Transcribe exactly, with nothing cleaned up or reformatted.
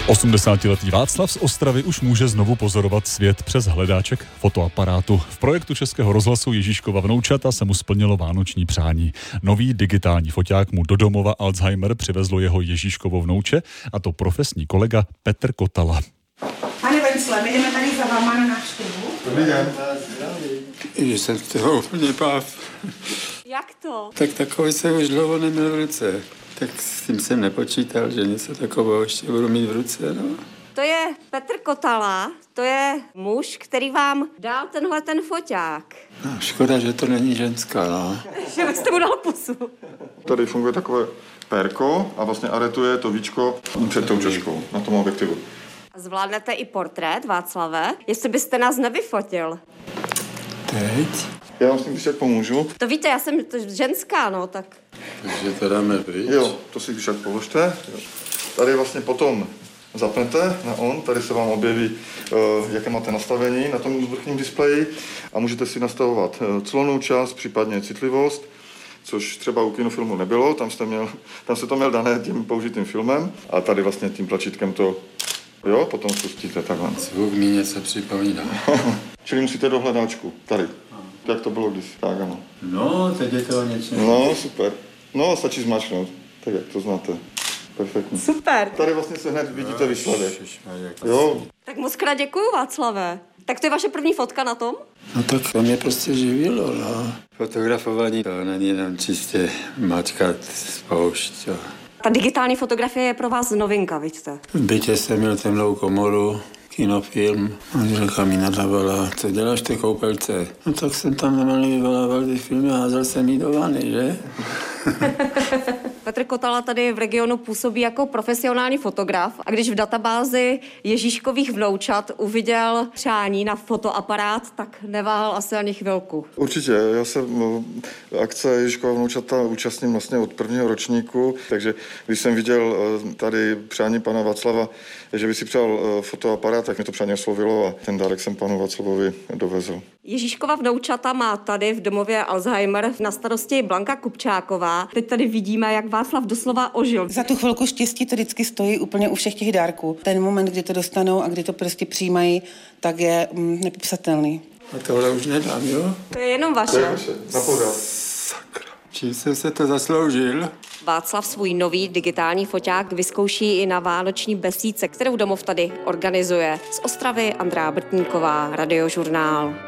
osmdesátiletý Václav z Ostravy už může znovu pozorovat svět přes hledáček fotoaparátu. V projektu Českého rozhlasu Ježíškova vnoučata se mu splnilo vánoční přání. Nový digitální foťák mu do domova Alzheimer přivezlo jeho Ježíškovo vnouče, a to profesní kolega Petr Kotala. Pane Vencle, my jdeme tady za váma na návštěvu. Dobrý den. Že jsem z toho úplně páv. Jak to? Tak takový jsem už dlouho neměl v ruce. Tak s tím jsem nepočítal, že něco takového ještě budu mít v ruce, no. To je Petr Kotala, to je muž, který vám dal tenhle ten foťák. No, škoda, že to není ženská, no. Že byste mu dal pusu. Tady funguje takové pérko a vlastně aretuje to víčko před tou češkou na tom objektivu. Zvládnete i portrét, Václave? Jestli byste nás nevyfotil. Teď? Já vám s tím když tak pomůžu. To víte, já jsem to ženská, no, tak... Takže to dáme pryč. Jo, to si když tak položte. Jo. Tady vlastně potom zapnete na on, tady se vám objeví, uh, jaké máte nastavení na tom vrchním displeji a můžete si nastavovat uh, clonou čas, případně citlivost, což třeba u kinofilmu nebylo, tam, jste měl, tam se to měl dané tím použitým filmem a tady vlastně tím tlačítkem to, jo, potom spustíte takhle. Zvuk mi něco připomíná. Čili musíte do hledáčku, tady. Jak to bylo kdysi, tak ano. No, teď je to o něčem. No, super. No, stačí zmáčknout, tak jak to znáte. Perfektní. Super. Tady vlastně se hned vidíte výsledek. Jo. Tak moc krát děkuju, Václave. Tak to je vaše první fotka na tom? No tak to mě prostě živilo, no. Fotografování to není jenom čistě mačkat spoušť, jo. Ta digitální fotografie je pro vás novinka, vidíte? V bytě jsem měl temnou komoru, kinofilm. Manželka mi nadávala, co děláš v té koupelce? No tak jsem tam normálně vyvolával ty filmy a házel jsem jí do vany, že? Petr Kotala tady v regionu působí jako profesionální fotograf a když v databázi Ježíškových vnoučat uviděl přání na fotoaparát, tak neváhal asi ani chvilku. Určitě, já se no, akce Ježíškova vnoučata účastním vlastně od prvního ročníku, takže když jsem viděl tady přání pana Václava, že by si přál fotoaparát, tak mě to přání oslovilo a ten dárek jsem panu Václavovi dovezl. Ježíškova vnoučata má tady v domově Alzheimer na starosti Blanka Kupčáková. Teď tady vidíme, jak Václav doslova ožil. Za tu chvilku štěstí to vždycky stojí úplně u všech těch dárků. Ten moment, kdy to dostanou a kdy to prostě přijímají, tak je mm, nepopsatelný. A tohle už nedám, jo? To je jenom vaše. To je vaše, na pořád. Sakra. Čím jsem se to zasloužil? Václav svůj nový digitální foťák vyzkouší i na vánoční besídce, kterou domov tady organizuje. Z Ostravy Andrea Brtníková, Radiožurnál.